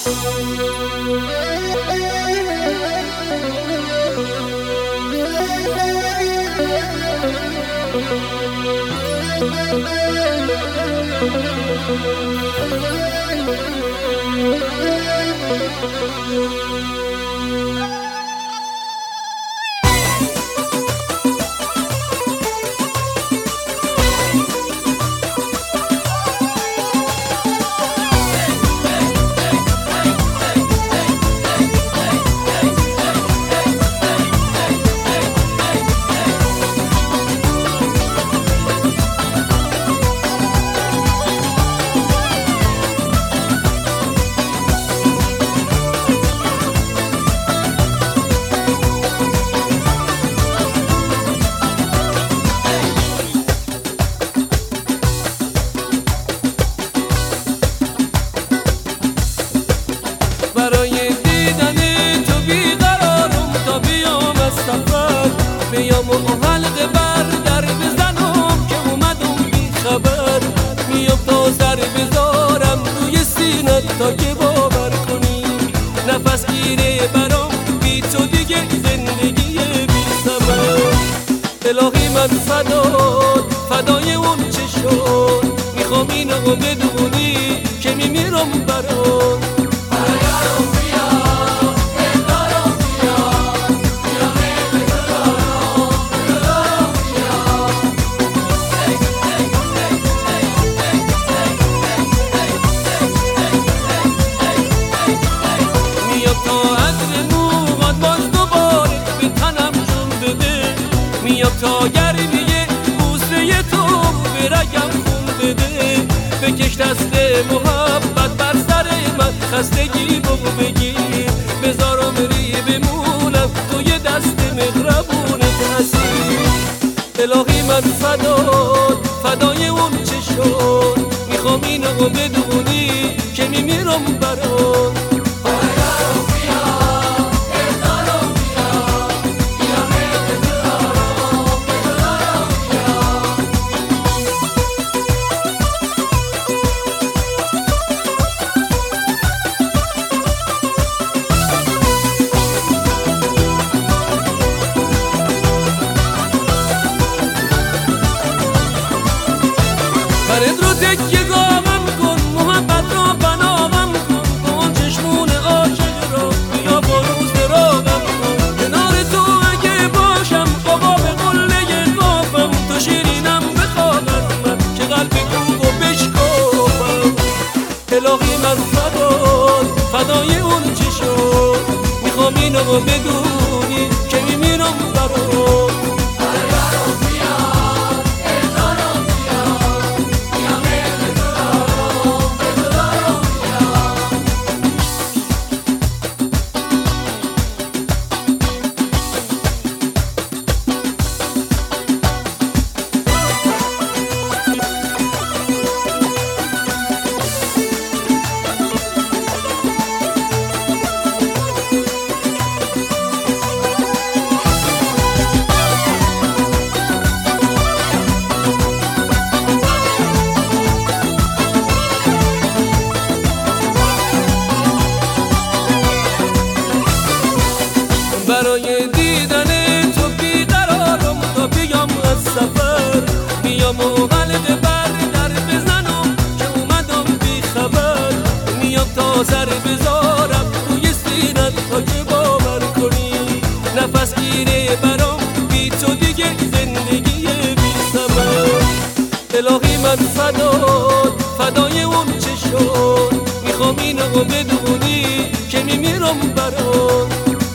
برای دیدن تو بیقرارم تا بیام از سفر، بیام و حلقه بر در بزنم که اومدم بی خبر. میام تا سر بذارم روی سینت تا که باور کنی، نفس گیره برام بی تو دیگه زندگی بی ثمر. الهی من فدای اون چه شد، میخوام اینو بدونی که میمیرم برات. میام تا گرمیه بوسه تو به رگم خون بده، بکش دست محبت بر سر من، خستگی بگو بگیر، بذارم ری بمونم توی دست مهربونت حسین. الهی من فدای اون چه شد، میخوام اینو بدونی که میمیرم برات. فرد رو تکیه گامم کن، محبت رو بنامم کن، کن چشمون عاشق رو بیا با روز راغم کن. کنار تو اگه باشم آقا به قله قافم، تو شیرینم بخوانم من که قلب کوب و بشکافم. الهی من فدای اون چه شد، میخوام اینو بدونی که میمیرم برات. برای دیدن تو بیقرارم تا بیام از سفر، میام و حلقه بر در بزنم که اومدم بی خبر. میام تا سر بذارم روی سینت تا که باور کنی، نفس گیره برام بی تو دیگه زندگی بی ثمر. الهی من فدای اون چه شد، میخوام اینو بدونی که میمیرم برات.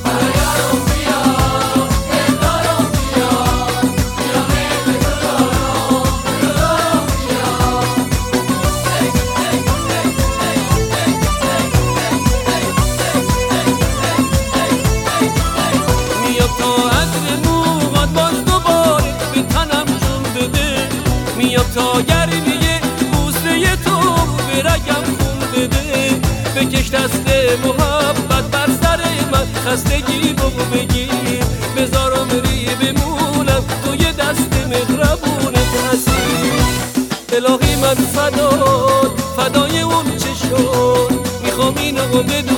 میام تا گرمیه بوسه تو به رگم خون بده، بکش دست محبت بر سر من، خستگی بگو بگیر، بذارم ری بمونم توی دست مهربونت حسین. الهی من فدای اون چه شد، میخوام میام اینو بدون